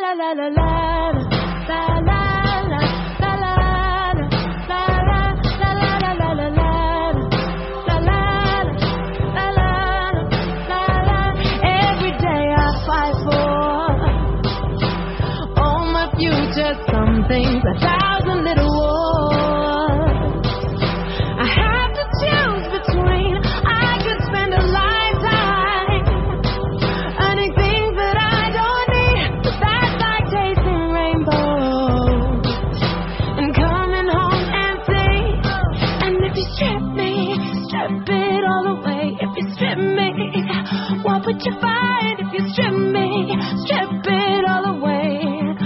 la la la la la. Some things, 1,000 little wars. I have to choose between. I could spend a lifetime earning things that I don't need. But that's like chasing rainbows and coming home empty. And if you strip me, strip it all away. If you strip me, what would you find? If you strip me, strip it all away.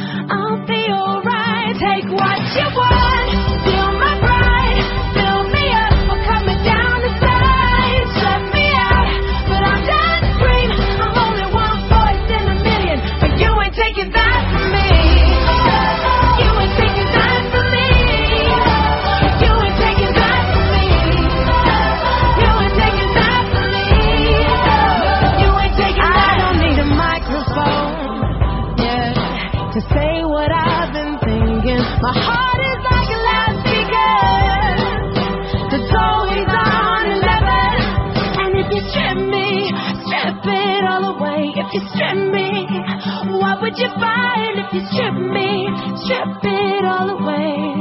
Take what you want, feel my pride, fill me up or cut me down the side. Shut me out, but I'm done scream. I'm only one voice in a million, but you ain't taking that from me. You ain't taking that from me. You ain't taking that from me. You ain't taking that from me. You ain't taking that. I don't need a microphone, yeah, to say what I've been thinking. My heart is like a loudspeaker that's always on 11. And if you strip me, strip it all away. If you strip me, what would you find? If you strip me, strip it all away.